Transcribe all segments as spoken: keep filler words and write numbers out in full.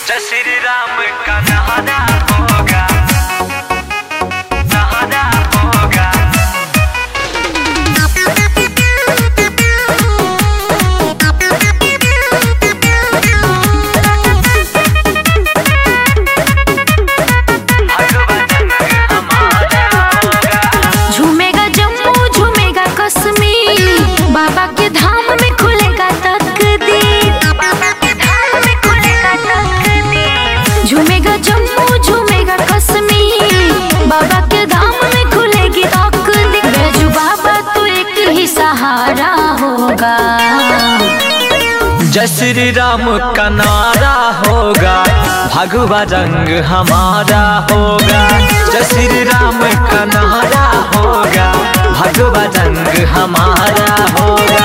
जय श्री राम का नहाना होगा, नहाना होगा। झूमेगा जम्मू झूमेगा कश्मीर, बाबा के धाम में खुलेगा तकदीर, बाबा के धाम में खुलेगा तकदीर। झूमेगा जम्मू झूमेगा कश्मीर, बाबा के धाम में खुलेगी तकदीर। बैजू बाबा तो एक ही सहारा होगा, जय श्री राम का नारा होगा, भगवा रंग हमारा होगा। जय श्री राम का नारा होगा, भगवा रंग हमारा होगा।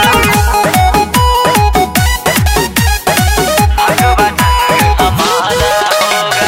भगवा रंग हमारा होगा।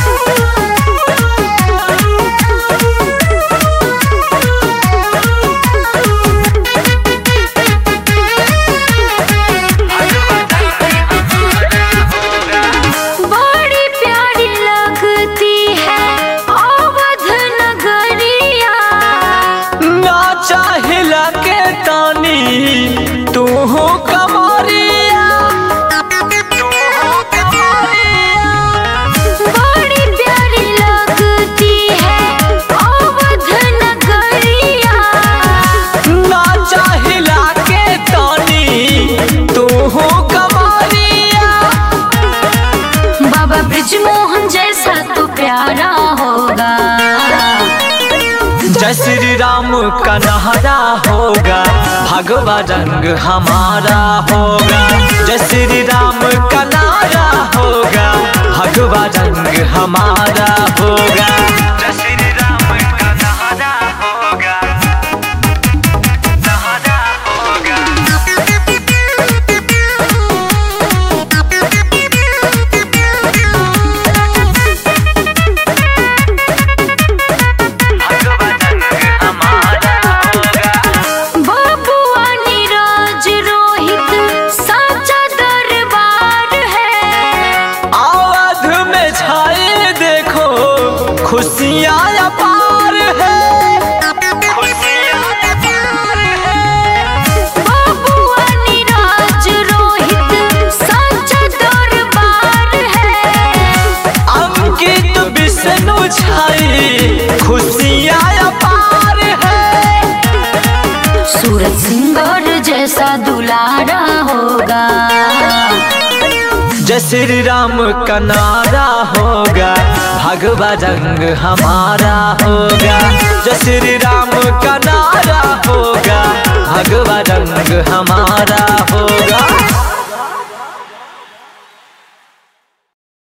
बड़ी प्यारी लगती है अवध नगरिया। नाचा हिला के तानी तू हो कमरिया, तू हो कमरिया। बड़ी प्यारी लगती है अवध नगरिया। नाचा हिला के तानी तू हो कमरिया। बाबा ब्रिजमोहन जैसा तो प्यारा होगा, जय श्री राम का नारा होगा, भगवा रंग हमारा होगा। जय श्री राम का नारा होगा, भगवा रंग हमारा होगा। जय श्री राम का नारा होगा, नारा होगा। भगवा रंग हमारा होगा। बबुआ नीरज रोहित साचा दरबार है। अवध में छाए देखो खुशियाँ अपार है, खुशियाँ अपार है। बबुआ नीरज रोहित साचा दरबार है। अंकित विष्णु छाई खुशियाँ अपार है। सूरज सिंगर जैसा दुलारा होगा, जय श्री राम का नारा होगा, भगवा रंग हमारा होगा। जय श्री राम